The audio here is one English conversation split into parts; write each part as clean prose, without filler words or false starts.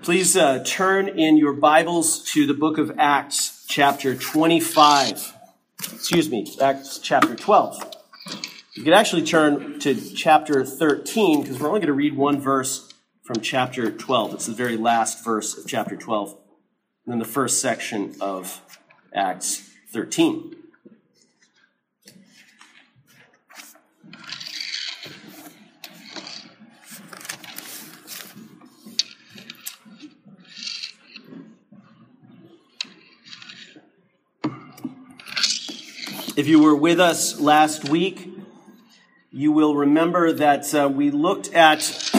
Please turn in your Bibles to the book of Acts, chapter 25. Acts chapter 12. You could actually turn to chapter 13 because we're only going to read one verse from chapter 12. It's the very last verse of chapter 12, and then the first section of Acts 13. If you were with us last week, you will remember that we looked at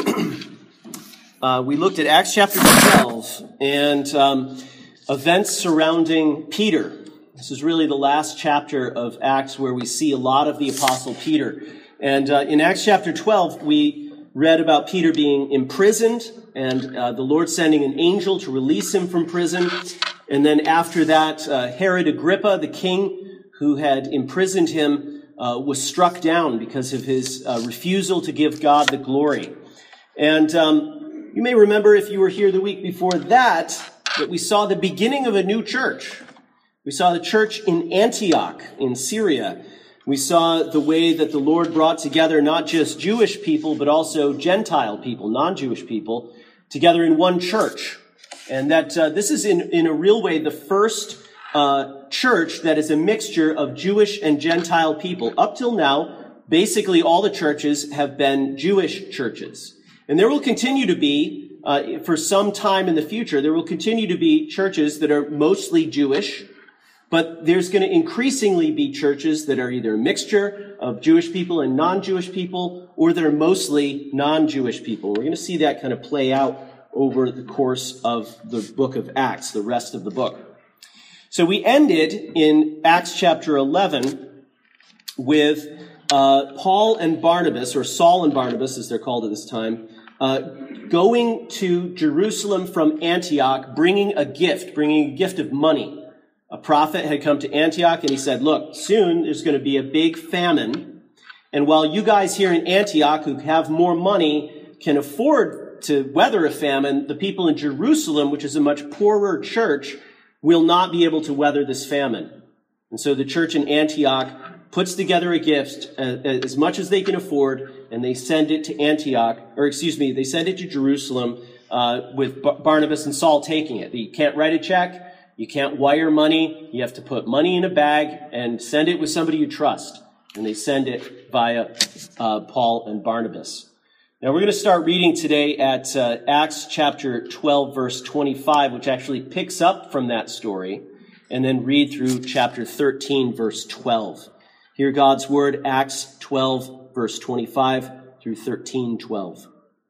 Acts chapter 12 and events surrounding Peter. This is really the last chapter of Acts where we see a lot of the Apostle Peter. And in Acts chapter 12, we read about Peter being imprisoned and the Lord sending an angel to release him from prison. And then after that, Herod Agrippa, the king, who had imprisoned him, was struck down because of his refusal to give God the glory. And you may remember, if you were here the week before that we saw the beginning of a new church. We saw the church in Antioch in Syria. We saw the way that the Lord brought together not just Jewish people, but also Gentile people, non-Jewish people, together in one church. And that this is in a real way the first church that is a mixture of Jewish and Gentile people. Up till now, basically all the churches have been Jewish churches. And there will continue to be, for some time in the future, there will continue to be churches that are mostly Jewish, but there's going to increasingly be churches that are either a mixture of Jewish people and non-Jewish people, or that are mostly non-Jewish people. We're going to see that kind of play out over the course of the book of Acts, the rest of the book. So we ended in Acts chapter 11 with Paul and Barnabas, or Saul and Barnabas as they're called at this time, going to Jerusalem from Antioch, bringing a gift of money. A prophet had come to Antioch and he said, look, soon there's going to be a big famine. And while you guys here in Antioch who have more money can afford to weather a famine, the people in Jerusalem, which is a much poorer church, will not be able to weather this famine. And so the church in Antioch puts together a gift as much as they can afford, and they send it to they send it to Jerusalem with Barnabas and Saul taking it. You can't write a check, you can't wire money, you have to put money in a bag and send it with somebody you trust. And they send it via Paul and Barnabas. Now we're going to start reading today at Acts chapter 12, verse 25, which actually picks up from that story, and then read through chapter 13, verse 12. Hear God's word, Acts 12, verse 25 through 13:12.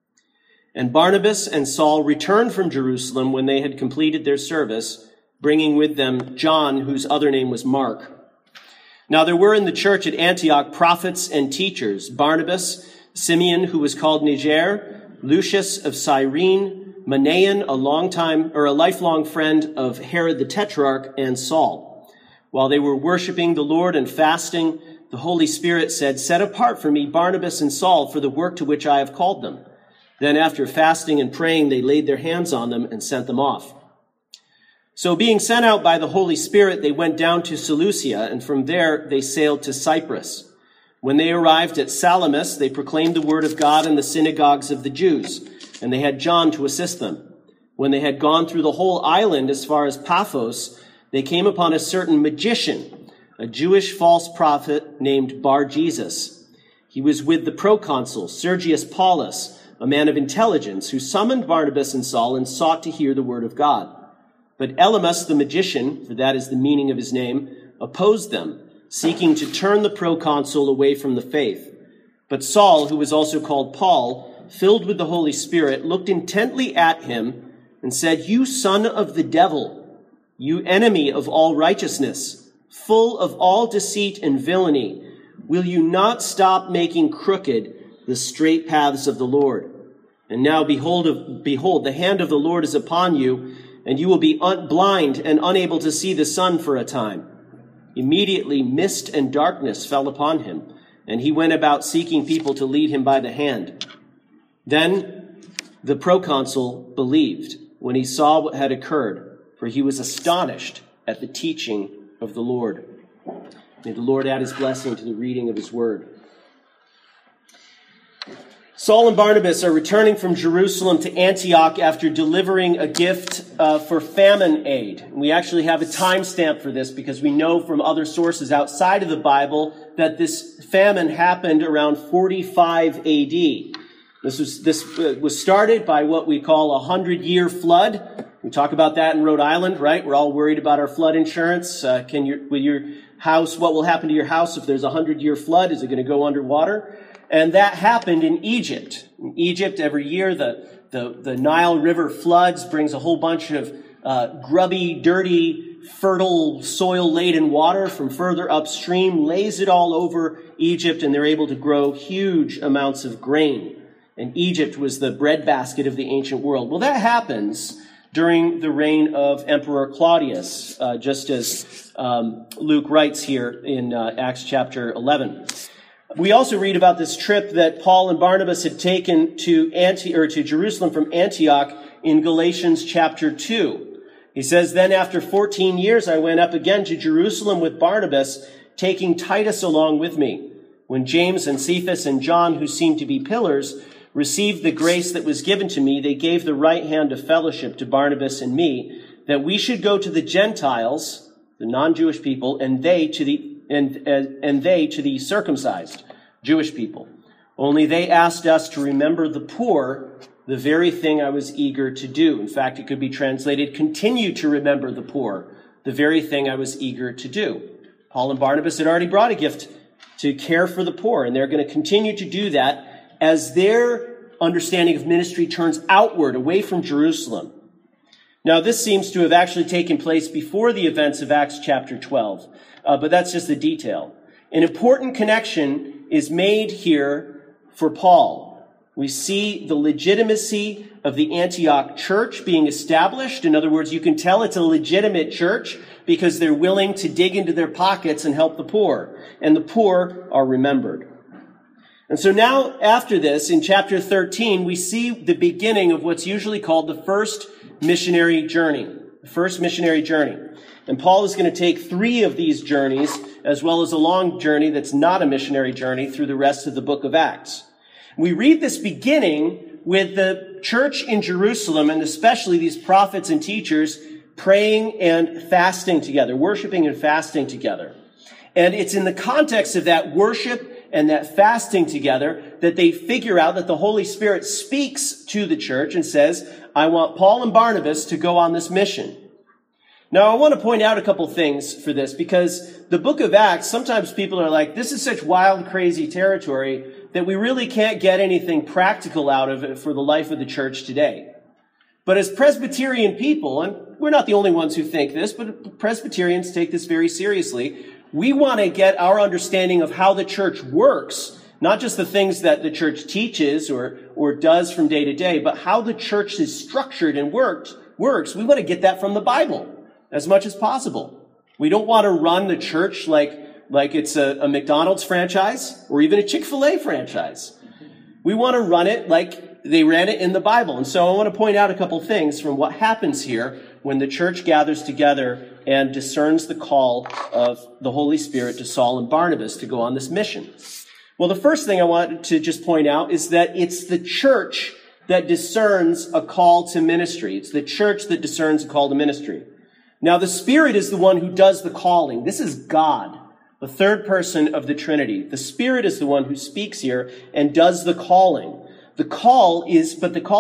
And Barnabas and Saul returned from Jerusalem when they had completed their service, bringing with them John, whose other name was Mark. Now there were in the church at Antioch prophets and teachers, Barnabas, Simeon, who was called Niger, Lucius of Cyrene, Manaen, a lifelong friend of Herod the Tetrarch, and Saul. While they were worshiping the Lord and fasting, the Holy Spirit said, set apart for me Barnabas and Saul for the work to which I have called them. Then after fasting and praying, they laid their hands on them and sent them off. So being sent out by the Holy Spirit, they went down to Seleucia, and from there they sailed to Cyprus. When they arrived at Salamis, they proclaimed the word of God in the synagogues of the Jews, and they had John to assist them. When they had gone through the whole island as far as Paphos, they came upon a certain magician, a Jewish false prophet named Bar-Jesus. He was with the proconsul, Sergius Paulus, a man of intelligence, who summoned Barnabas and Saul and sought to hear the word of God. But Elymas the magician, for that is the meaning of his name, opposed them, seeking to turn the proconsul away from the faith. But Saul, who was also called Paul, filled with the Holy Spirit, looked intently at him and said, you son of the devil, you enemy of all righteousness, full of all deceit and villainy, will you not stop making crooked the straight paths of the Lord? And now behold, the hand of the Lord is upon you, and you will be blind and unable to see the sun for a time. Immediately mist and darkness fell upon him, and he went about seeking people to lead him by the hand. Then the proconsul believed when he saw what had occurred, for he was astonished at the teaching of the Lord. May the Lord add his blessing to the reading of his word. Saul and Barnabas are returning from Jerusalem to Antioch after delivering a gift for famine aid. We actually have a timestamp for this because we know from other sources outside of the Bible that this famine happened around 45 A.D. This was started by what we call a 100-year flood. We talk about that in Rhode Island, right? We're all worried about our flood insurance. What will happen to your house if there's a 100-year flood? Is it going to go underwater? And that happened in Egypt. In Egypt, every year, the Nile River floods, brings a whole bunch of grubby, dirty, fertile, soil-laden water from further upstream, lays it all over Egypt, and they're able to grow huge amounts of grain. And Egypt was the breadbasket of the ancient world. Well, that happens during the reign of Emperor Claudius, just as Luke writes here in Acts chapter 11. We also read about this trip that Paul and Barnabas had taken to Jerusalem from Antioch in Galatians chapter 2. He says, "Then after 14 years I went up again to Jerusalem with Barnabas, taking Titus along with me. When James and Cephas and John, who seemed to be pillars, received the grace that was given to me, they gave the right hand of fellowship to Barnabas and me, that we should go to the Gentiles, the non-Jewish people, and they to the circumcised Jewish people. Only they asked us to remember the poor, the very thing I was eager to do." In fact, it could be translated, "continue to remember the poor, the very thing I was eager to do." Paul and Barnabas had already brought a gift to care for the poor, and they're going to continue to do that as their understanding of ministry turns outward, away from Jerusalem. Now, this seems to have actually taken place before the events of Acts chapter 12, but that's just a detail. An important connection is made here for Paul. We see the legitimacy of the Antioch church being established. In other words, you can tell it's a legitimate church because they're willing to dig into their pockets and help the poor, and the poor are remembered. And so now, after this, in chapter 13, we see the beginning of what's usually called the first missionary journey. The first missionary journey. And Paul is going to take 3 of these journeys, as well as a long journey that's not a missionary journey, through the rest of the book of Acts. We read this beginning with the church in Jerusalem, and especially these prophets and teachers, praying and fasting together, worshiping and fasting together. And it's in the context of that worship and that fasting together that they figure out that the Holy Spirit speaks to the church and says, "I want Paul and Barnabas to go on this mission." Now, I want to point out a couple things for this, because the book of Acts, sometimes people are like, this is such wild, crazy territory that we really can't get anything practical out of it for the life of the church today. But as Presbyterian people, and we're not the only ones who think this, but Presbyterians take this very seriously, we want to get our understanding of how the church works, not just the things that the church teaches or does from day to day, but how the church is structured and works. We want to get that from the Bible as much as possible. We don't want to run the church like it's a McDonald's franchise or even a Chick-fil-A franchise. We want to run it like they ran it in the Bible. And so I want to point out a couple things from what happens here when the church gathers together and discerns the call of the Holy Spirit to Saul and Barnabas to go on this mission. Well, the first thing I want to just point out is that it's the church that discerns a call to ministry. It's the church that discerns a call to ministry. Now, the Spirit is the one who does the calling. This is God, the third person of the Trinity. The Spirit is the one who speaks here and does the calling. The call is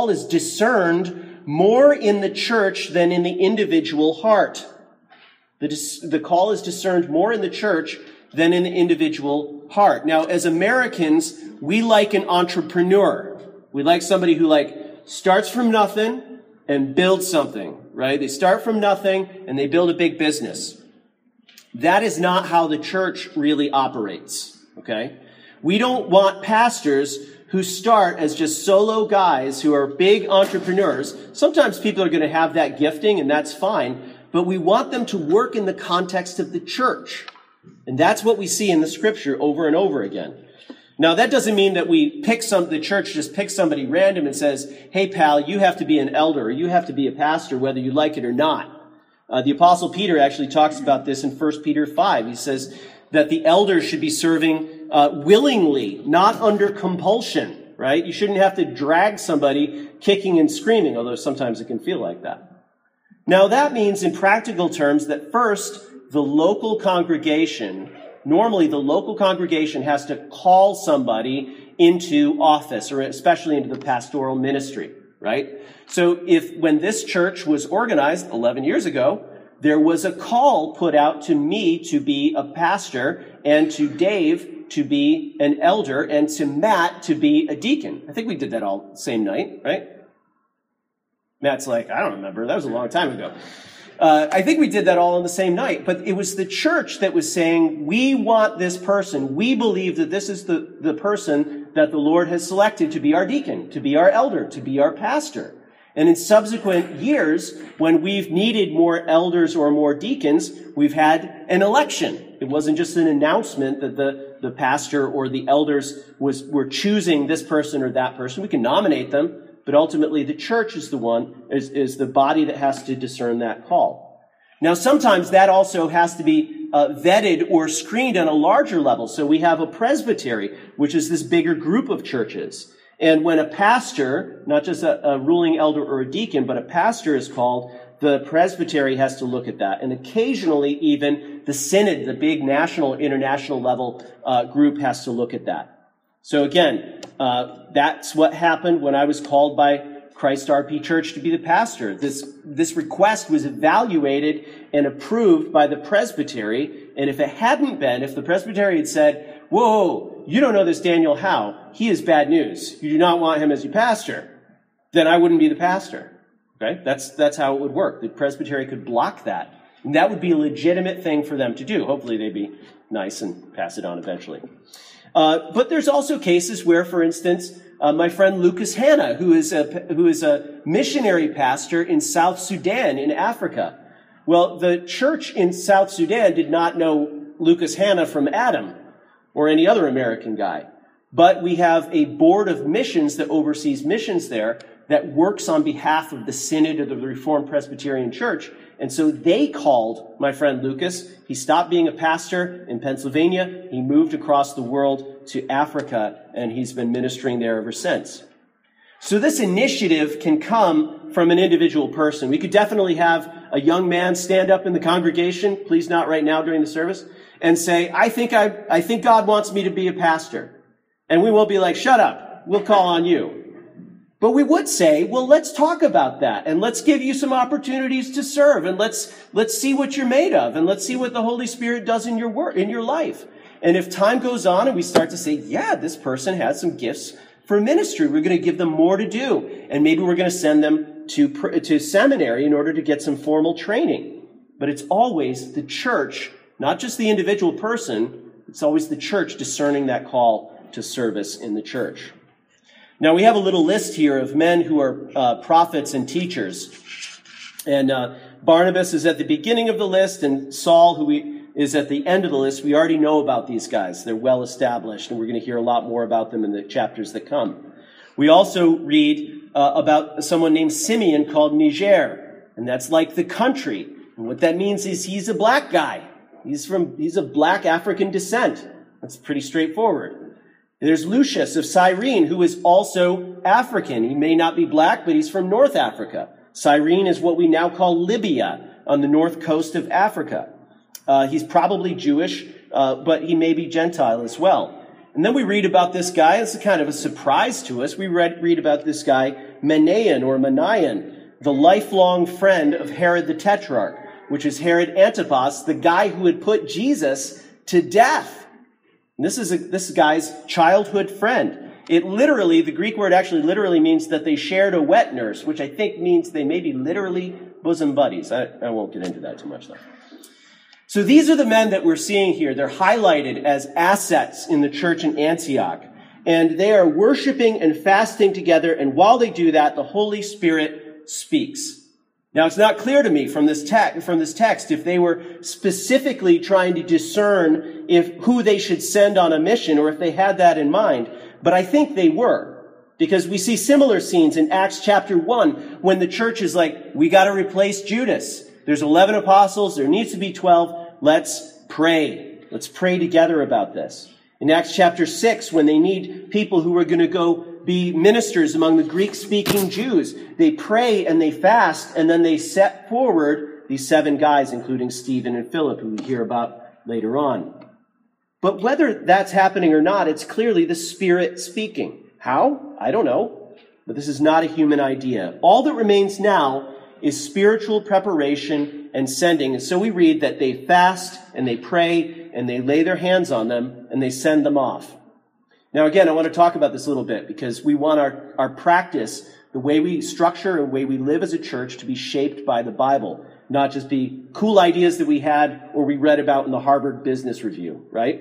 discerned more in the church than in the individual heart. The call is discerned more in the church than in the individual heart. Now, as Americans, we like an entrepreneur. We like somebody who starts from nothing and builds something, right? They start from nothing and they build a big business. That is not how the church really operates, okay? We don't want pastors who start as just solo guys who are big entrepreneurs. Sometimes people are going to have that gifting, and that's fine, but we want them to work in the context of the church. And that's what we see in the scripture over and over again. Now, that doesn't mean that the church just picks somebody random and says, hey, pal, you have to be an elder, or you have to be a pastor, whether you like it or not. The Apostle Peter actually talks about this in 1 Peter 5. He says that the elders should be serving willingly, not under compulsion, right? You shouldn't have to drag somebody kicking and screaming, although sometimes it can feel like that. Now, that means in practical terms that first, normally the local congregation has to call somebody into office, or especially into the pastoral ministry, right? So when this church was organized 11 years ago, there was a call put out to me to be a pastor, and to Dave to be an elder, and to Matt to be a deacon. I think we did that all the same night, right? Matt's like, I don't remember. That was a long time ago. I think we did that all on the same night. But it was the church that was saying, we want this person. We believe that this is the person that the Lord has selected to be our deacon, to be our elder, to be our pastor. And in subsequent years, when we've needed more elders or more deacons, we've had an election. It wasn't just an announcement that the pastor or the elders were choosing this person or that person. We can nominate them, but ultimately the church is the body that has to discern that call. Now, sometimes that also has to be vetted or screened on a larger level. So we have a presbytery, which is this bigger group of churches. And when a pastor, not just a ruling elder or a deacon, but a pastor is called, the presbytery has to look at that. And occasionally even the synod, the big national, international level group has to look at that. So again, that's what happened when I was called by Christ RP Church to be the pastor. This request was evaluated and approved by the presbytery. And if the presbytery had said, whoa, you don't know this Daniel Howe, he is bad news, you do not want him as your pastor, then I wouldn't be the pastor. Okay? That's how it would work. The presbytery could block that. And that would be a legitimate thing for them to do. Hopefully they'd be nice and pass it on eventually. But there's also cases where, for instance, my friend Lucas Hanna, who is a missionary pastor in South Sudan in Africa. Well, the church in South Sudan did not know Lucas Hanna from Adam or any other American guy. But we have a board of missions that oversees missions there that works on behalf of the Synod of the Reformed Presbyterian Church. And so they called my friend Lucas. He stopped being a pastor in Pennsylvania. He moved across the world to Africa, and he's been ministering there ever since. So this initiative can come from an individual person. We could definitely have a young man stand up in the congregation, please not right now during the service, and say, I think God wants me to be a pastor. And we won't be like, shut up, we'll call on you. But we would say, well, let's talk about that, and let's give you some opportunities to serve, and let's see what you're made of, and let's see what the Holy Spirit does in your work, in your life. And if time goes on and we start to say, yeah, this person has some gifts for ministry, we're going to give them more to do, and maybe we're going to send them to seminary in order to get some formal training. But it's always the church, not just the individual person, it's always the church discerning that call to service in the church. Now, we have a little list here of men who are prophets and teachers. And Barnabas is at the beginning of the list, and Saul, who is at the end of the list. We already know about these guys. They're well established, and we're going to hear a lot more about them in the chapters that come. We also read about someone named Simeon called Niger, and that's like the country. And what that means is he's a black guy. He's of black African descent. That's pretty straightforward. There's Lucius of Cyrene, who is also African. He may not be black, but he's from North Africa. Cyrene is what we now call Libya on the north coast of Africa. He's probably Jewish, but he may be Gentile as well. And then we read about this guy. It's kind of a surprise to us. We read about this guy, Manaen, the lifelong friend of Herod the Tetrarch, which is Herod Antipas, the guy who had put Jesus to death. And this guy's childhood friend. The Greek word actually literally means that they shared a wet nurse, which I think means they may be literally bosom buddies. I won't get into that too much though. So these are the men that we're seeing here. They're highlighted as assets in the church in Antioch. And they are worshiping and fasting together. And while they do that, the Holy Spirit speaks. Now, it's not clear to me from this text if they were specifically trying to discern who they should send on a mission or if they had that in mind. But I think they were, because we see similar scenes in Acts chapter 1 when the church is like, we got to replace Judas. There's 11 apostles. There needs to be 12. Let's pray. Let's pray together about this. In Acts chapter 6, when they need people who are going to go be ministers among the Greek-speaking Jews, they pray and they fast, and then they set forward these 7 guys, including Stephen and Philip, who we hear about later on. But whether that's happening or not, it's clearly the Spirit speaking. How? I don't know. But this is not a human idea. All that remains now is spiritual preparation and sending. And so we read that they fast and they pray and they lay their hands on them and they send them off. Now, again, I want to talk about this a little bit because we want our practice, the way we structure and the way we live as a church, to be shaped by the Bible, not just be cool ideas that we had or we read about in the Harvard Business Review, right?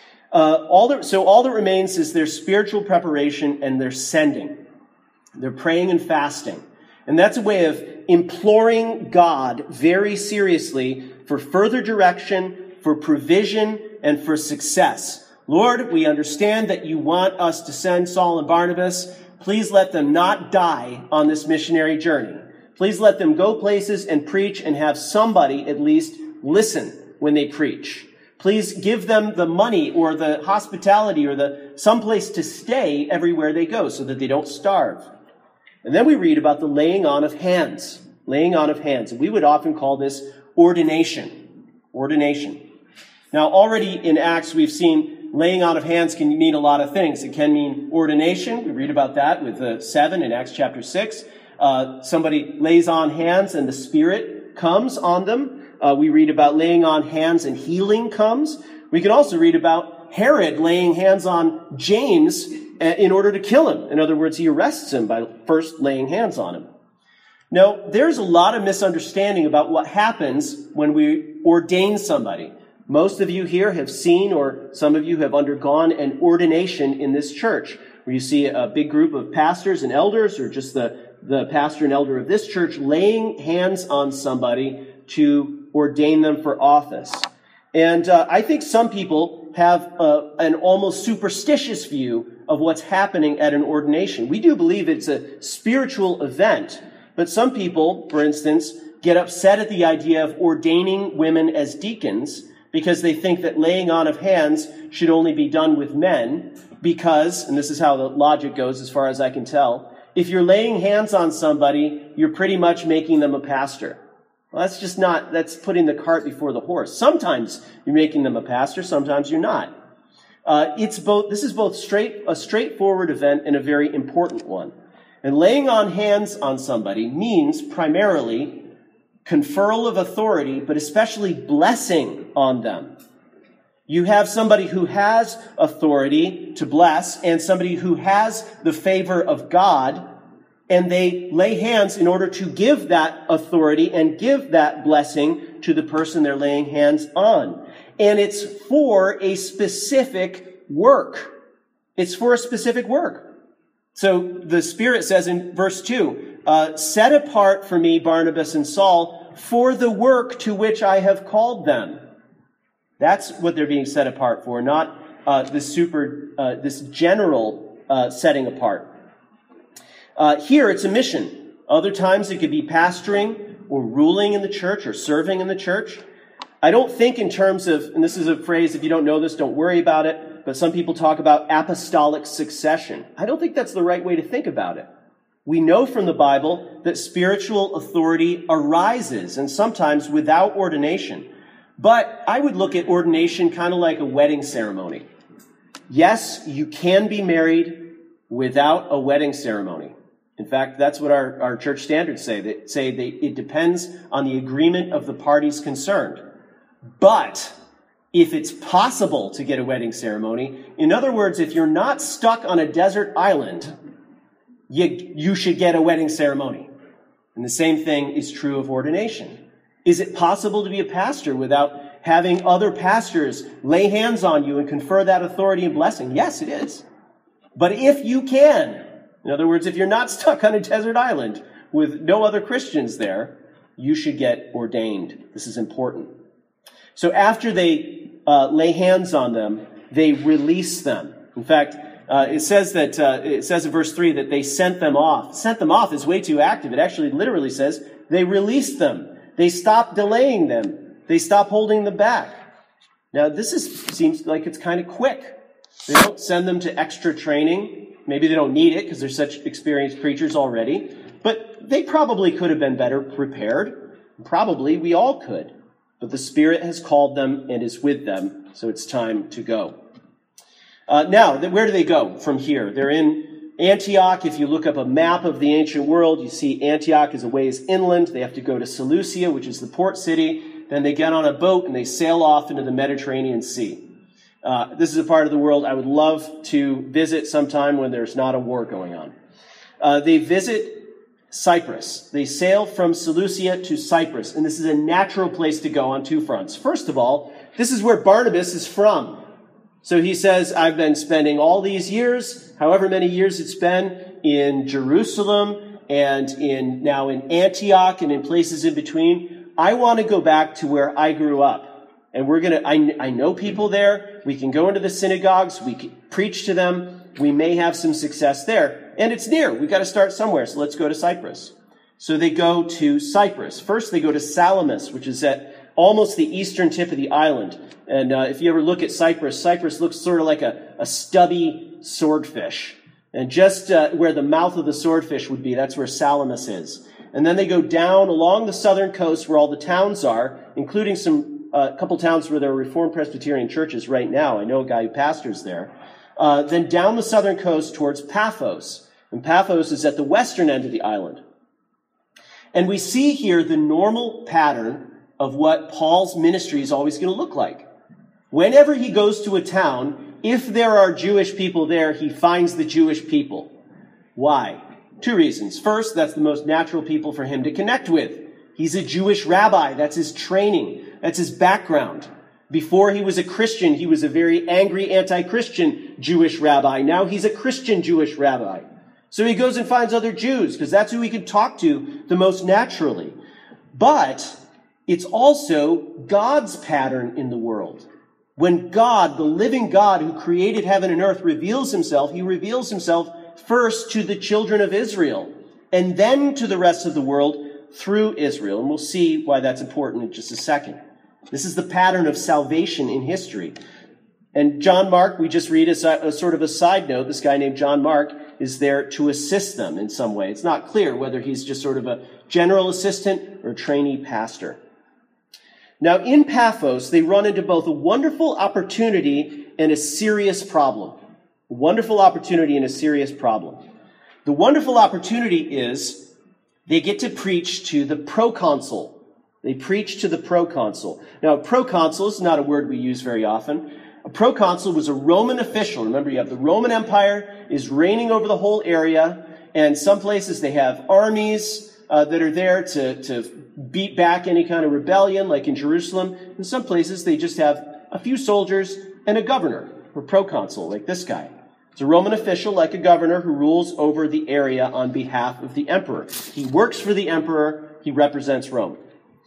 All that remains is their spiritual preparation and their sending. They're praying and fasting. And that's a way of imploring God very seriously for further direction, for provision, and for success. Lord, we understand that you want us to send Saul and Barnabas. Please let them not die on this missionary journey. Please let them go places and preach and have somebody at least listen when they preach. Please give them the money or the hospitality or the someplace to stay everywhere they go so that they don't starve. And then we read about the laying on of hands. Laying on of hands. And we would often call this ordination. Ordination. Now, already in Acts, we've seen laying on of hands can mean a lot of things. It can mean ordination. We read about that with 7 in Acts chapter 6. Somebody lays on hands and the Spirit comes on them. We read about laying on hands and healing comes. We can also read about Herod laying hands on James in order to kill him. In other words, he arrests him by first laying hands on him. Now, there's a lot of misunderstanding about what happens when we ordain somebody. Most of you here have seen, or some of you have undergone, an ordination in this church, where you see a big group of pastors and elders, or just the pastor and elder of this church laying hands on somebody to ordain them for office. And I think some people have an almost superstitious view of what's happening at an ordination. We do believe it's a spiritual event, but some people, for instance, get upset at the idea of ordaining women as deacons because they think that laying on of hands should only be done with men because, and this is how the logic goes as far as I can tell, if you're laying hands on somebody, you're pretty much making them a pastor. Well, that's putting the cart before the horse. Sometimes you're making them a pastor, sometimes you're not. This is both a straightforward event and a very important one. And laying on hands on somebody means primarily conferral of authority, but especially blessing on them. You have somebody who has authority to bless and somebody who has the favor of God, and they lay hands in order to give that authority and give that blessing to the person they're laying hands on. And it's for a specific work. It's for a specific work. So the Spirit says in verse 2, set apart for me Barnabas and Saul for the work to which I have called them. That's what they're being set apart for, not this general setting apart. Here it's a mission. Other times it could be pastoring or ruling in the church or serving in the church. I don't think in terms of, and this is a phrase, if you don't know this, don't worry about it, but some people talk about apostolic succession. I don't think that's the right way to think about it. We know from the Bible that spiritual authority arises, and sometimes without ordination. But I would look at ordination kind of like a wedding ceremony. Yes, you can be married without a wedding ceremony. In fact, that's what our church standards say. They say it depends on the agreement of the parties concerned. But if it's possible to get a wedding ceremony, in other words, if you're not stuck on a desert island, you should get a wedding ceremony. And the same thing is true of ordination. Is it possible to be a pastor without having other pastors lay hands on you and confer that authority and blessing? Yes, it is. But if you can, in other words, if you're not stuck on a desert island with no other Christians there, you should get ordained. This is important. So after they lay hands on them, they release them. In fact, it says in verse 3 that they sent them off. Sent them off is way too active. It actually literally says they released them. They stopped delaying them. They stopped holding them back. Now, seems like it's kind of quick. They don't send them to extra training. Maybe they don't need it because they're such experienced preachers already. But they probably could have been better prepared. Probably we all could. But the Spirit has called them and is with them, so it's time to go. Now, where do they go from here? They're in Antioch. If you look up a map of the ancient world, you see Antioch is a ways inland. They have to go to Seleucia, which is the port city. Then they get on a boat and they sail off into the Mediterranean Sea. This is a part of the world I would love to visit sometime when there's not a war going on. They visit Cyprus. They sail from Seleucia to Cyprus, and this is a natural place to go on two fronts. First of all, this is where Barnabas is from. So he says, I've been spending all these years, however many years it's been, in Jerusalem and now in Antioch and in places in between. I want to go back to where I grew up. And I know people there. We can go into the synagogues. We can preach to them. We may have some success there. And it's near. We've got to start somewhere. So let's go to Cyprus. So they go to Cyprus. First, they go to Salamis, which is at almost the eastern tip of the island. And if you ever look at Cyprus, Cyprus looks sort of like a stubby swordfish. And just where the mouth of the swordfish would be, that's where Salamis is. And then they go down along the southern coast where all the towns are, including a couple towns where there are Reformed Presbyterian churches right now. I know a guy who pastors there. Then down the southern coast towards Paphos. And Paphos is at the western end of the island. And we see here the normal pattern of what Paul's ministry is always going to look like. Whenever he goes to a town, if there are Jewish people there, he finds the Jewish people. Why? Two reasons. First, that's the most natural people for him to connect with. He's a Jewish rabbi. That's his training. That's his background. Before he was a Christian, he was a very angry anti-Christian Jewish rabbi. Now he's a Christian Jewish rabbi. So he goes and finds other Jews because that's who he can talk to the most naturally. But it's also God's pattern in the world. When God, the living God who created heaven and earth, reveals himself, he reveals himself first to the children of Israel and then to the rest of the world through Israel. And we'll see why that's important in just a second. This is the pattern of salvation in history. And John Mark, we just read a sort of a side note. This guy named John Mark is there to assist them in some way. It's not clear whether he's just sort of a general assistant or a trainee pastor. Now, in Paphos, they run into both a wonderful opportunity and a serious problem. A wonderful opportunity and a serious problem. The wonderful opportunity is they get to preach to the proconsul. They preach to the proconsul. Now, a proconsul is not a word we use very often. A proconsul was a Roman official. Remember, you have the Roman Empire is reigning over the whole area, and some places they have armies that are there to beat back any kind of rebellion, like in Jerusalem. In some places, they just have a few soldiers and a governor, or proconsul, like this guy. It's a Roman official, like a governor, who rules over the area on behalf of the emperor. He works for the emperor. He represents Rome.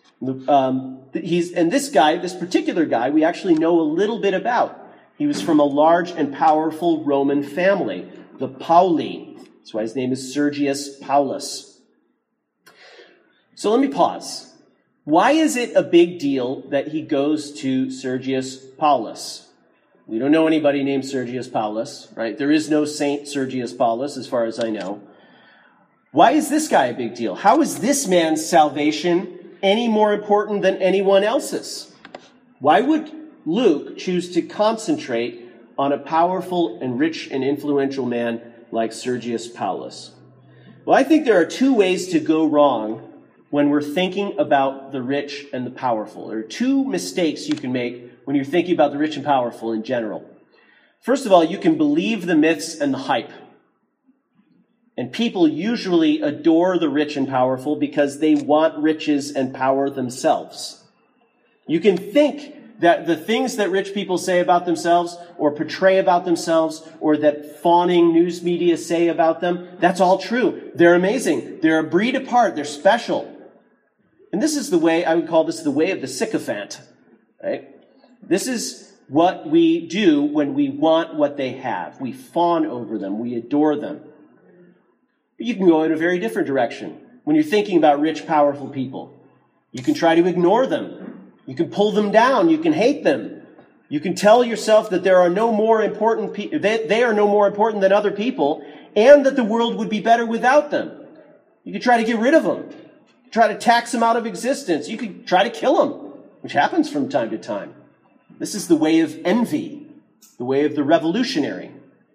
And this particular guy, we actually know a little bit about. He was from a large and powerful Roman family, the Pauli. That's why his name is Sergius Paulus. So let me pause. Why is it a big deal that he goes to Sergius Paulus? We don't know anybody named Sergius Paulus, right? There is no Saint Sergius Paulus, as far as I know. Why is this guy a big deal? How is this man's salvation any more important than anyone else's? Why would Luke choose to concentrate on a powerful and rich and influential man like Sergius Paulus? Well, I think there are two ways to go wrong when we're thinking about the rich and the powerful. There are two mistakes you can make when you're thinking about the rich and powerful in general. First of all, you can believe the myths and the hype. And people usually adore the rich and powerful because they want riches and power themselves. You can think that the things that rich people say about themselves or portray about themselves or that fawning news media say about them, that's all true. They're amazing. They're a breed apart. They're special. And this is the way, I would call this the way of the sycophant, right? This is what we do when we want what they have. We fawn over them. We adore them. But you can go in a very different direction. When you're thinking about rich, powerful people, you can try to ignore them. You can pull them down. You can hate them. You can tell yourself that there are no more important they are no more important than other people, and that the world would be better without them. You could try to get rid of them. Try to tax them out of existence. You could try to kill them, which happens from time to time. This is the way of envy, the way of the revolutionary.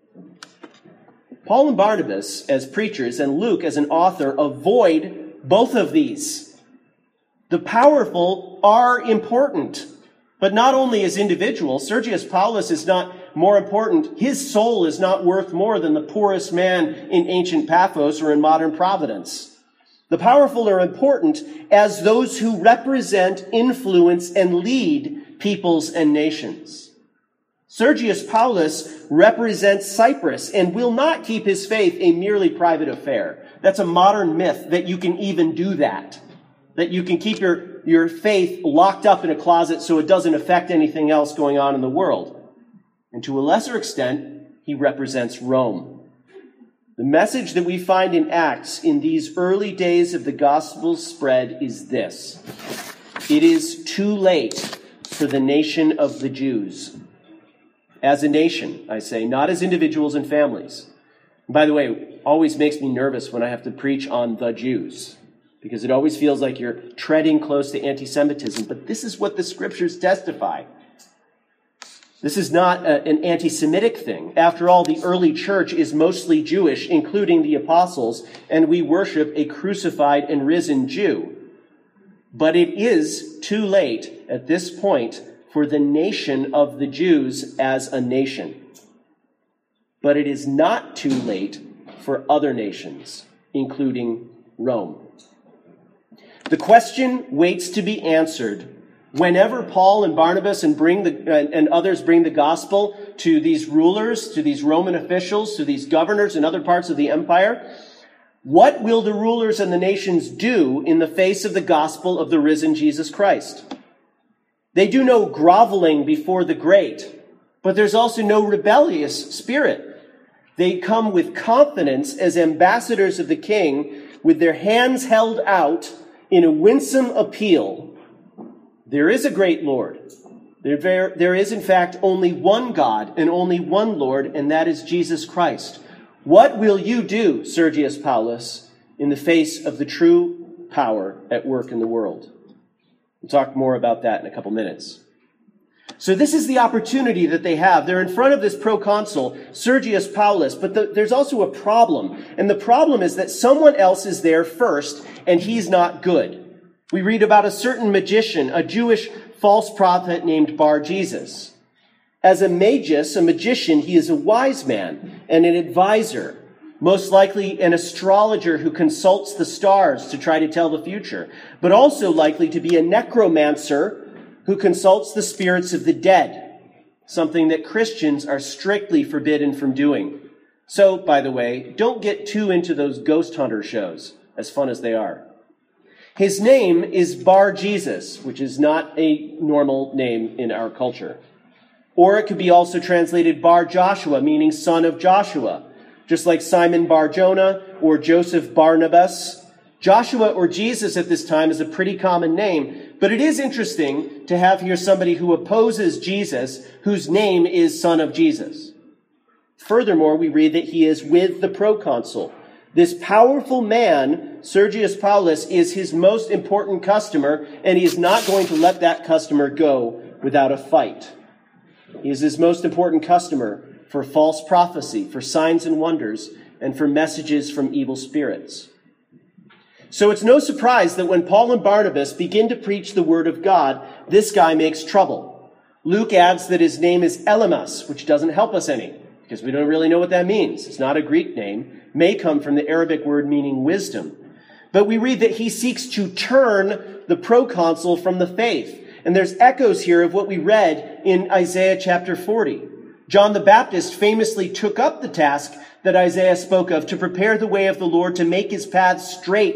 Paul and Barnabas, as preachers, and Luke, as an author, avoid both of these. The powerful are important, but not only as individuals. Sergius Paulus is not more important. His soul is not worth more than the poorest man in ancient Paphos or in modern Providence. The powerful are important as those who represent, influence, and lead peoples and nations. Sergius Paulus represents Cyprus and will not keep his faith a merely private affair. That's a modern myth that you can even do that you can keep your faith locked up in a closet so it doesn't affect anything else going on in the world. And to a lesser extent, he represents Rome. The message that we find in Acts in these early days of the gospel's spread is this: it is too late for the nation of the Jews. As a nation, I say, not as individuals and families. And by the way, it always makes me nervous when I have to preach on the Jews, because it always feels like you're treading close to anti-Semitism. But this is what the scriptures testify. This is not an anti-Semitic thing. After all, the early church is mostly Jewish, including the apostles, and we worship a crucified and risen Jew. But it is too late at this point for the nation of the Jews as a nation. But it is not too late for other nations, including Rome. The question waits to be answered whenever Paul and Barnabas and others bring the gospel to these rulers, to these Roman officials, to these governors in other parts of the empire. What will the rulers and the nations do in the face of the gospel of the risen Jesus Christ? They do no groveling before the great, but there's also no rebellious spirit. They come with confidence as ambassadors of the King, with their hands held out in a winsome appeal. There is a great Lord. There is, in fact, only one God and only one Lord, and that is Jesus Christ. What will you do, Sergius Paulus, in the face of the true power at work in the world? We'll talk more about that in a couple minutes. So this is the opportunity that they have. They're in front of this proconsul, Sergius Paulus, but there's also a problem. And the problem is that someone else is there first, and he's not good. We read about a certain magician, a Jewish false prophet named Bar-Jesus. As a magus, a magician, he is a wise man and an advisor, most likely an astrologer who consults the stars to try to tell the future, but also likely to be a necromancer who consults the spirits of the dead, something that Christians are strictly forbidden from doing. So, by the way, don't get too into those ghost hunter shows, as fun as they are. His name is Bar-Jesus, which is not a normal name in our culture. Or it could be also translated Bar-Joshua, meaning son of Joshua, just like Simon Bar-Jonah or Joseph Barnabas. Joshua or Jesus at this time is a pretty common name, but it is interesting to have here somebody who opposes Jesus, whose name is son of Jesus. Furthermore, we read that he is with the proconsul. This powerful man, Sergius Paulus, is his most important customer, and he is not going to let that customer go without a fight. He is his most important customer for false prophecy, for signs and wonders, and for messages from evil spirits. So it's no surprise that when Paul and Barnabas begin to preach the word of God, this guy makes trouble. Luke adds that his name is Elymas, which doesn't help us any, because we don't really know what that means. It's not a Greek name. May come from the Arabic word meaning wisdom. But we read that he seeks to turn the proconsul from the faith. And there's echoes here of what we read in Isaiah chapter 40. John the Baptist famously took up the task that Isaiah spoke of to prepare the way of the Lord, to make his paths straight.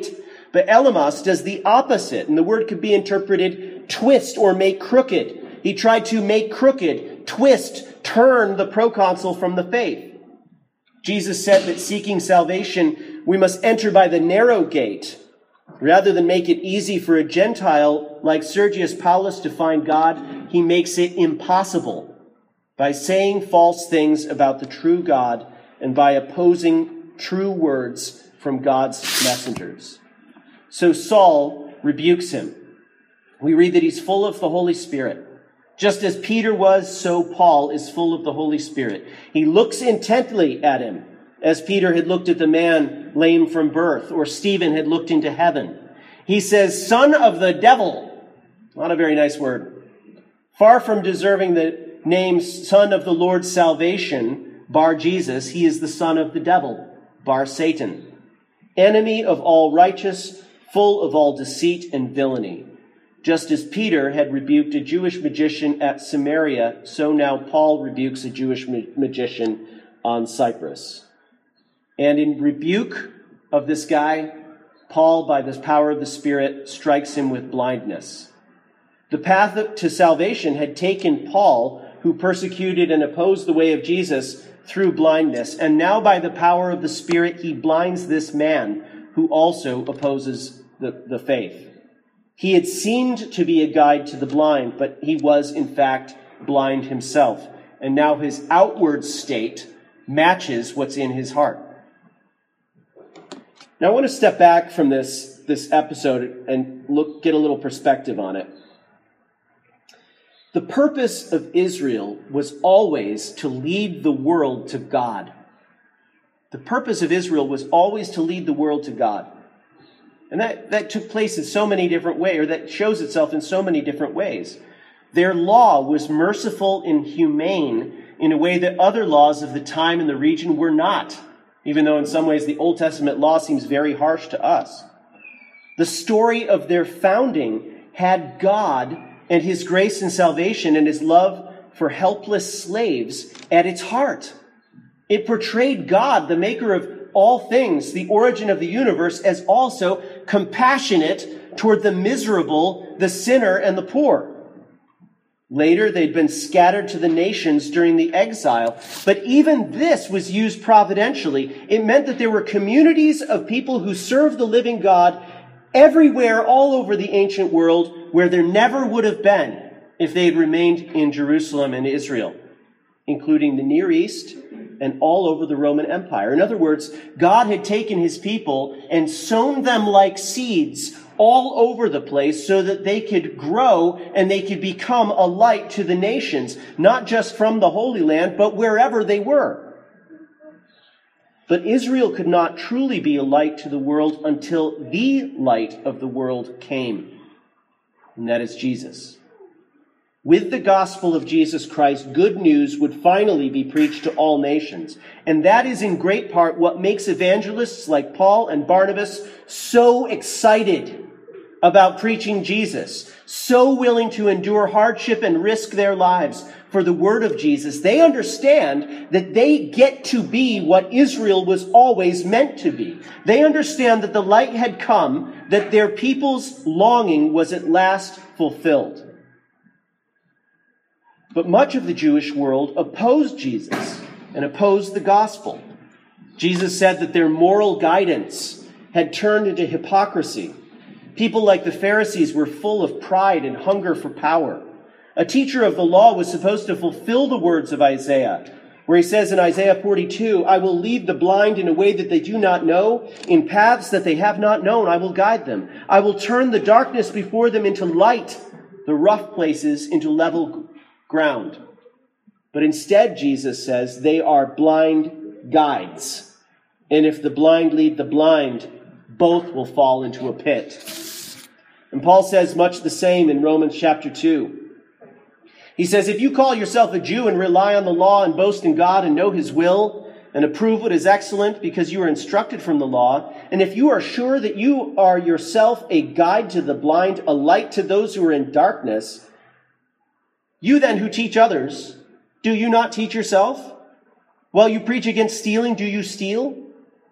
But Elymas does the opposite, and the word could be interpreted twist or make crooked. He tried to make crooked, twist, turn the proconsul from the faith. Jesus said that seeking salvation, we must enter by the narrow gate. Rather than make it easy for a Gentile like Sergius Paulus to find God, he makes it impossible by saying false things about the true God and by opposing true words from God's messengers. So Saul rebukes him. We read that he's full of the Holy Spirit. Just as Peter was, so Paul is full of the Holy Spirit. He looks intently at him, as Peter had looked at the man lame from birth, or Stephen had looked into heaven. He says, "Son of the devil." Not a very nice word. Far from deserving the name Son of the Lord's salvation, bar Jesus, he is the son of the devil, bar Satan. Enemy of all righteous, full of all deceit and villainy. Just as Peter had rebuked a Jewish magician at Samaria, so now Paul rebukes a Jewish magician on Cyprus. And in rebuke of this guy, Paul, by the power of the Spirit, strikes him with blindness. The path to salvation had taken Paul, who persecuted and opposed the way of Jesus, through blindness. And now by the power of the Spirit, he blinds this man who also opposes the faith. He had seemed to be a guide to the blind, but he was, in fact, blind himself. And now his outward state matches what's in his heart. Now I want to step back from this episode and get a little perspective on it. The purpose of Israel was always to lead the world to God. The purpose of Israel was always to lead the world to God. And that took place in so many different ways, or that shows itself in so many different ways. Their law was merciful and humane in a way that other laws of the time and the region were not, even though in some ways the Old Testament law seems very harsh to us. The story of their founding had God and his grace and salvation and his love for helpless slaves at its heart. It portrayed God, the maker of all things, the origin of the universe, as also compassionate toward the miserable, the sinner, and the poor. Later, they'd been scattered to the nations during the exile, but even this was used providentially. It meant that there were communities of people who served the living God everywhere, all over the ancient world, where there never would have been if they had remained in Jerusalem and Israel, including the Near East and all over the Roman Empire. In other words, God had taken his people and sown them like seeds all over the place so that they could grow and they could become a light to the nations, not just from the Holy Land, but wherever they were. But Israel could not truly be a light to the world until the light of the world came, and that is Jesus. With the gospel of Jesus Christ, good news would finally be preached to all nations. And that is in great part what makes evangelists like Paul and Barnabas so excited about preaching Jesus, so willing to endure hardship and risk their lives for the word of Jesus. They understand that they get to be what Israel was always meant to be. They understand that the light had come, that their people's longing was at last fulfilled. But much of the Jewish world opposed Jesus and opposed the gospel. Jesus said that their moral guidance had turned into hypocrisy. People like the Pharisees were full of pride and hunger for power. A teacher of the law was supposed to fulfill the words of Isaiah, where he says in Isaiah 42, "I will lead the blind in a way that they do not know. In paths that they have not known, I will guide them. I will turn the darkness before them into light, the rough places into level ground." But instead, Jesus says, they are blind guides. And if the blind lead the blind, both will fall into a pit. And Paul says much the same in Romans chapter 2. He says, if you call yourself a Jew and rely on the law and boast in God and know his will and approve what is excellent because you are instructed from the law, and if you are sure that you are yourself a guide to the blind, a light to those who are in darkness, you then who teach others, do you not teach yourself? While you preach against stealing, do you steal?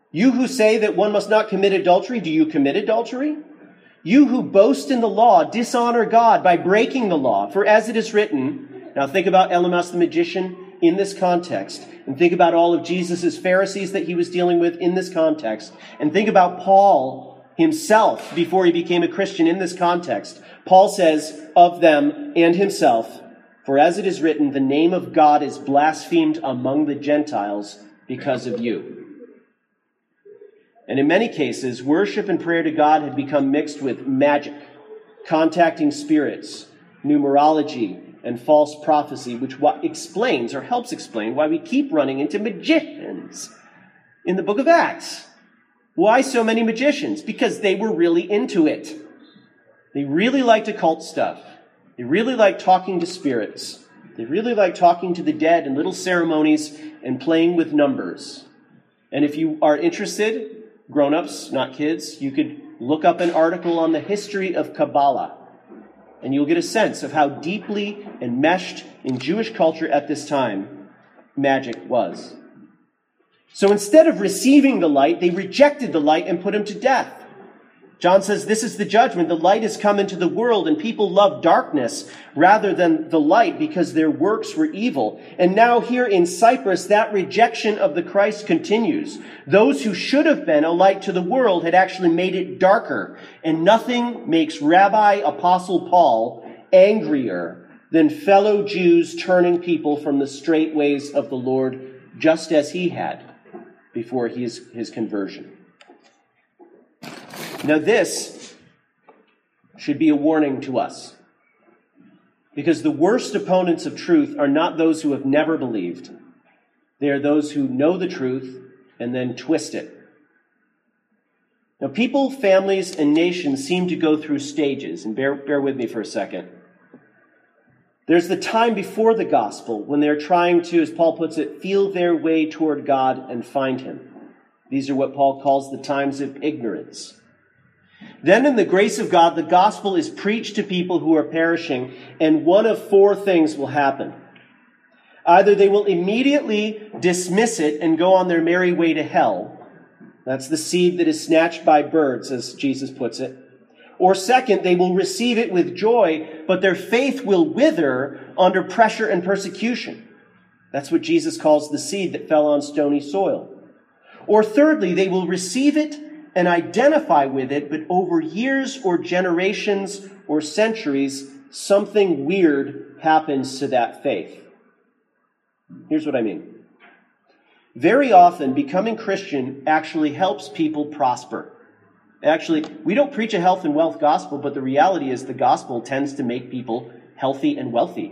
You who say that one must not commit adultery, do you commit adultery? You who boast in the law, dishonor God by breaking the law. For as it is written, now think about Elymas the magician in this context, and think about all of Jesus' Pharisees that he was dealing with in this context, and think about Paul himself before he became a Christian in this context. Paul says of them and himself, for as it is written, the name of God is blasphemed among the Gentiles because of you. And in many cases, worship and prayer to God had become mixed with magic, contacting spirits, numerology, and false prophecy, which explains or helps explain why we keep running into magicians in the book of Acts. Why so many magicians? Because they were really into it. They really liked occult stuff. They really liked talking to spirits. They really liked talking to the dead and little ceremonies and playing with numbers. And if you are interested, grown-ups, not kids, you could look up an article on the history of Kabbalah, and you'll get a sense of how deeply enmeshed in Jewish culture at this time magic was. So instead of receiving the light, they rejected the light and put him to death. John says, this is the judgment. The light has come into the world, and people love darkness rather than the light because their works were evil. And now here in Cyprus, that rejection of the Christ continues. Those who should have been a light to the world had actually made it darker. And nothing makes Rabbi Apostle Paul angrier than fellow Jews turning people from the straight ways of the Lord, just as he had before his conversion. Now this should be a warning to us, because the worst opponents of truth are not those who have never believed. They are those who know the truth and then twist it. Now people, families, and nations seem to go through stages, and bear with me for a second. There's the time before the gospel when they're trying to, as Paul puts it, feel their way toward God and find him. These are what Paul calls the times of ignorance. Then in the grace of God, the gospel is preached to people who are perishing, and one of four things will happen. Either they will immediately dismiss it and go on their merry way to hell. That's the seed that is snatched by birds, as Jesus puts it. Or second, they will receive it with joy, but their faith will wither under pressure and persecution. That's what Jesus calls the seed that fell on stony soil. Or thirdly, they will receive it and identify with it, but over years or generations or centuries, something weird happens to that faith. Here's what I mean. Very often, becoming Christian actually helps people prosper. Actually, we don't preach a health and wealth gospel, but the reality is the gospel tends to make people healthy and wealthy.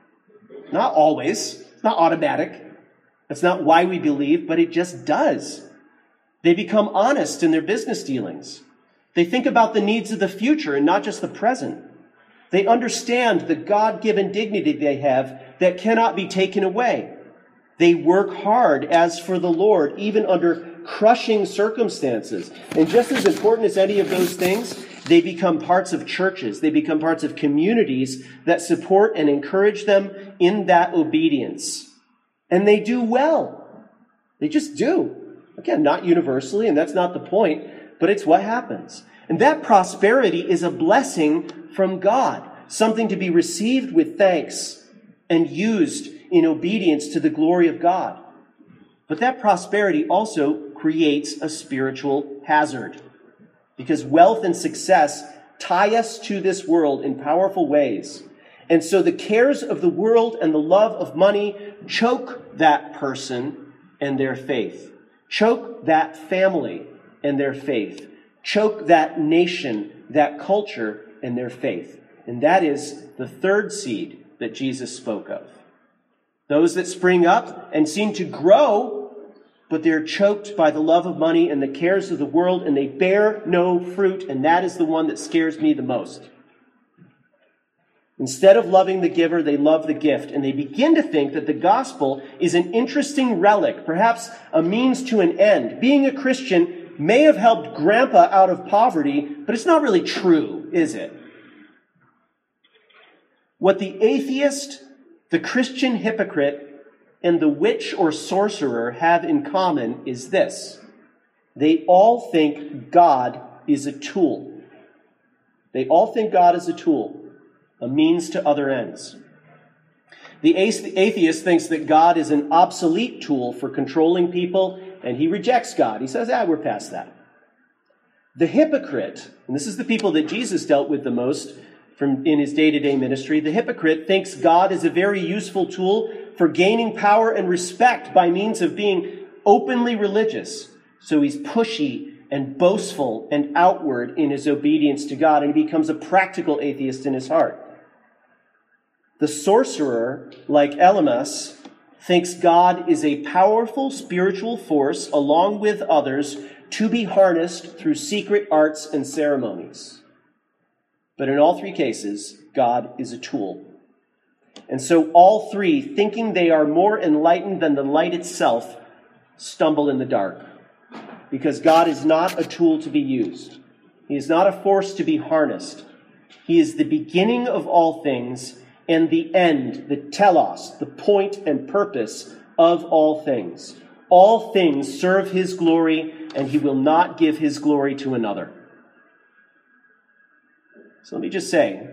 Not always. It's not automatic. That's not why we believe, but it just does. They become honest in their business dealings. They think about the needs of the future and not just the present. They understand the God-given dignity they have that cannot be taken away. They work hard as for the Lord, even under crushing circumstances. And just as important as any of those things, they become parts of churches. They become parts of communities that support and encourage them in that obedience. And they do well. They just do. Again, not universally, and that's not the point, but it's what happens. And that prosperity is a blessing from God, something to be received with thanks and used in obedience to the glory of God. But that prosperity also creates a spiritual hazard, because wealth and success tie us to this world in powerful ways. And so the cares of the world and the love of money choke that person and their faith. Choke that family and their faith. Choke that nation, that culture, and their faith. And that is the third seed that Jesus spoke of. Those that spring up and seem to grow, but they're choked by the love of money and the cares of the world, and they bear no fruit, and that is the one that scares me the most. Instead of loving the giver, they love the gift, and they begin to think that the gospel is an interesting relic, perhaps a means to an end. Being a Christian may have helped Grandpa out of poverty, but it's not really true, is it? What the atheist, the Christian hypocrite, and the witch or sorcerer have in common is this. They all think God is a tool. They all think God is a tool, a means to other ends. The atheist thinks that God is an obsolete tool for controlling people, and he rejects God. He says, we're past that. The hypocrite, and this is the people that Jesus dealt with the most in his day-to-day ministry, the hypocrite thinks God is a very useful tool for gaining power and respect by means of being openly religious. So he's pushy and boastful and outward in his obedience to God, and he becomes a practical atheist in his heart. The sorcerer, like Elymas, thinks God is a powerful spiritual force along with others to be harnessed through secret arts and ceremonies. But in all three cases, God is a tool. And so all three, thinking they are more enlightened than the light itself, stumble in the dark. Because God is not a tool to be used. He is not a force to be harnessed. He is the beginning of all things and the end, the telos, the point and purpose of all things. All things serve his glory, and he will not give his glory to another. So let me just say,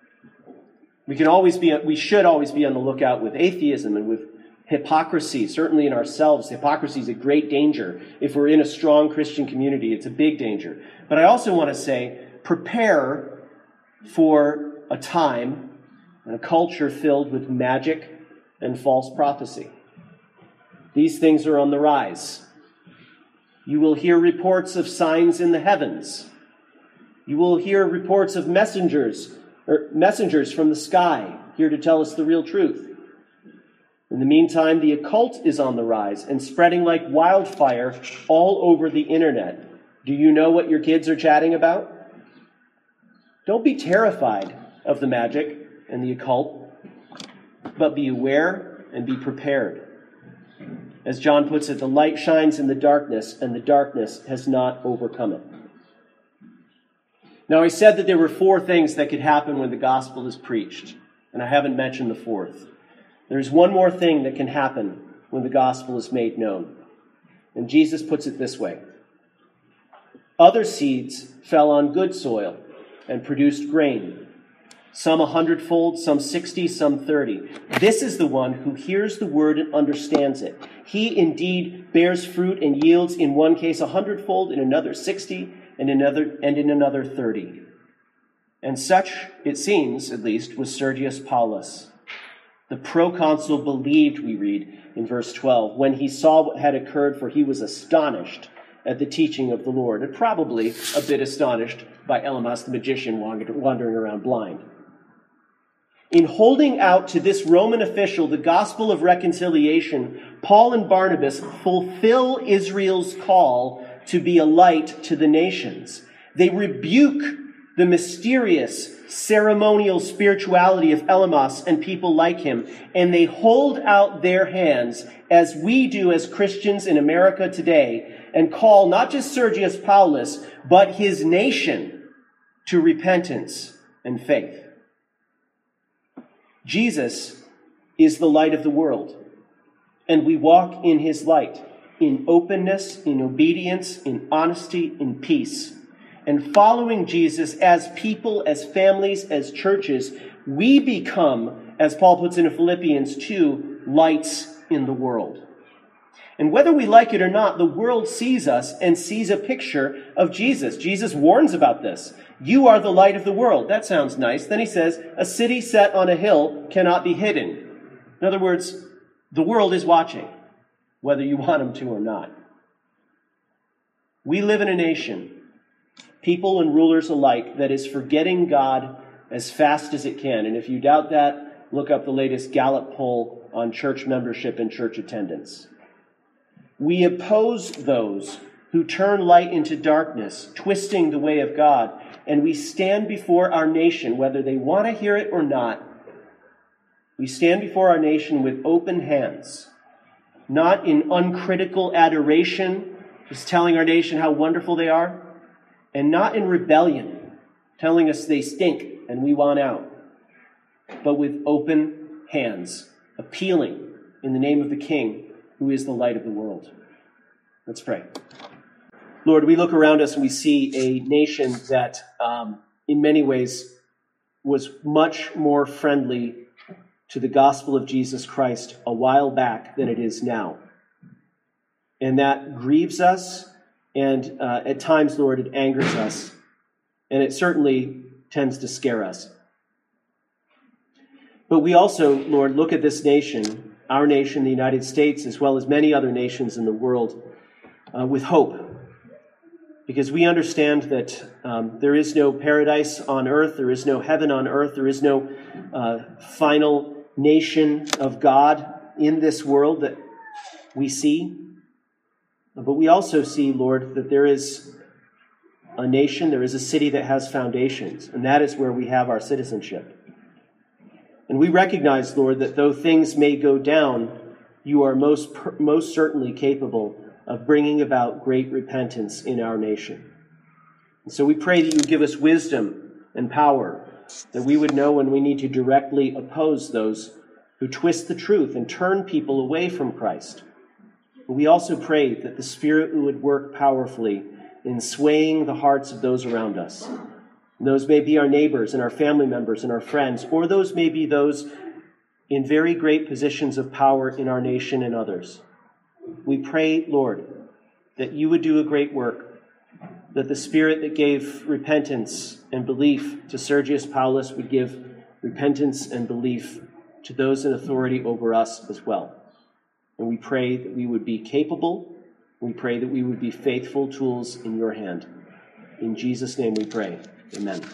we should always be on the lookout with atheism and with hypocrisy, certainly in ourselves. Hypocrisy is a great danger. If we're in a strong Christian community, it's a big danger. But I also want to say, prepare for a time and a culture filled with magic and false prophecy. These things are on the rise. You will hear reports of signs in the heavens. You will hear reports of messengers from the sky here to tell us the real truth. In the meantime, the occult is on the rise and spreading like wildfire all over the internet. Do you know what your kids are chatting about? Don't be terrified of the magic and the occult, but be aware and be prepared. As John puts it, the light shines in the darkness, and the darkness has not overcome it. Now, I said that there were 4 things that could happen when the gospel is preached, and I haven't mentioned the 4th. There's one more thing that can happen when the gospel is made known. And Jesus puts it this way. Other seeds fell on good soil and produced grain. Some 100-fold, some 60, some 30. This is the one who hears the word and understands it. He indeed bears fruit and yields in one case 100-fold, in another 60, and in another 30. And such, it seems, at least, was Sergius Paulus. The proconsul believed, we read in verse 12, when he saw what had occurred, for he was astonished at the teaching of the Lord, and probably a bit astonished by Elymas the magician wandering around blind. In holding out to this Roman official the gospel of reconciliation, Paul and Barnabas fulfill Israel's call to be a light to the nations. They rebuke the mysterious ceremonial spirituality of Elymas and people like him, and they hold out their hands, as we do as Christians in America today, and call not just Sergius Paulus, but his nation to repentance and faith. Jesus is the light of the world, and we walk in his light, in openness, in obedience, in honesty, in peace. And following Jesus as people, as families, as churches, we become, as Paul puts in Philippians 2, lights in the world. And whether we like it or not, the world sees us and sees a picture of Jesus. Jesus warns about this. You are the light of the world. That sounds nice. Then he says, a city set on a hill cannot be hidden. In other words, the world is watching, whether you want them to or not. We live in a nation, people and rulers alike, that is forgetting God as fast as it can. And if you doubt that, look up the latest Gallup poll on church membership and church attendance. We oppose those who turn light into darkness, twisting the way of God, and we stand before our nation, whether they want to hear it or not. We stand before our nation with open hands, not in uncritical adoration, just telling our nation how wonderful they are, and not in rebellion, telling us they stink and we want out, but with open hands, appealing in the name of the King, who is the light of the world. Let's pray. Lord, we look around us and we see a nation that in many ways was much more friendly to the gospel of Jesus Christ a while back than it is now. And that grieves us, and at times, Lord, it angers us, and it certainly tends to scare us. But we also, Lord, look at this nation, our nation, the United States, as well as many other nations in the world, with hope. Because we understand that there is no paradise on earth, there is no heaven on earth, there is no final nation of God in this world that we see. But we also see, Lord, that there is a nation, there is a city that has foundations, and that is where we have our citizenship. And we recognize, Lord, that though things may go down, you are most certainly capable of bringing about great repentance in our nation. And so we pray that you would give us wisdom and power, that we would know when we need to directly oppose those who twist the truth and turn people away from Christ. But we also pray that the Spirit would work powerfully in swaying the hearts of those around us. And those may be our neighbors and our family members and our friends, or those may be those in very great positions of power in our nation and others. We pray, Lord, that you would do a great work, that the Spirit that gave repentance and belief to Sergius Paulus would give repentance and belief to those in authority over us as well. And we pray that we would be capable. We pray that we would be faithful tools in your hand. In Jesus' name we pray. Amen.